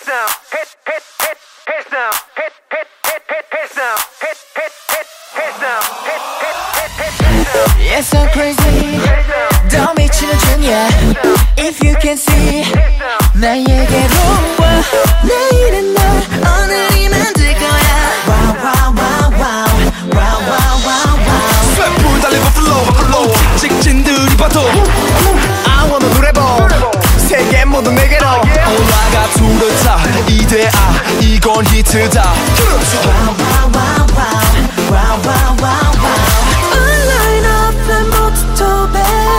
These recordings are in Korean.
It's so crazy 더 미치는 중이야 If you can see 나에게로 와 내일은 널 오늘이 만들 거야 Wow wow wow wow Wow wow wow wow 쇠불 달리고 flow 직진들이 봐도 I wanna 노래보 세계 모두 내게로 올라가 둘을 타 이대아 이건 히트다 Wow wow wow wow Wow wow wow wow Online offline 모두 도배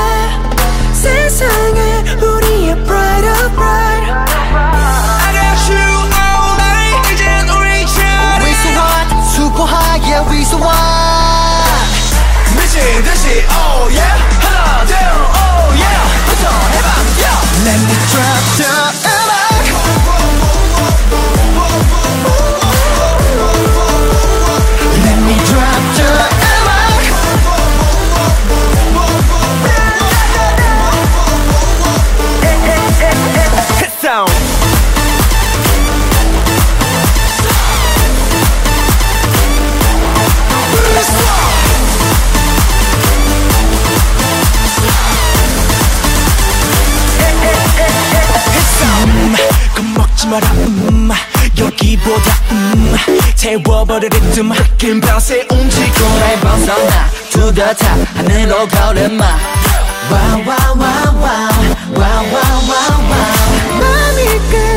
세상에 우리의 bright of bright I got you all night 이젠 우리 차례 We so hot super high yeah we so hot 미친 듯이 oh yeah 하나 둘 oh yeah 도전해봐 yeah Let me drop the 음악 Let me drop the 음악 Hit sound 겁먹지 마라 여기보다 태워버릴 리듬 긴 밤새 움직여 날 벗어나 to the top 하늘로 걸음마 Wow wow wow wow Wow wow wow wow 맘이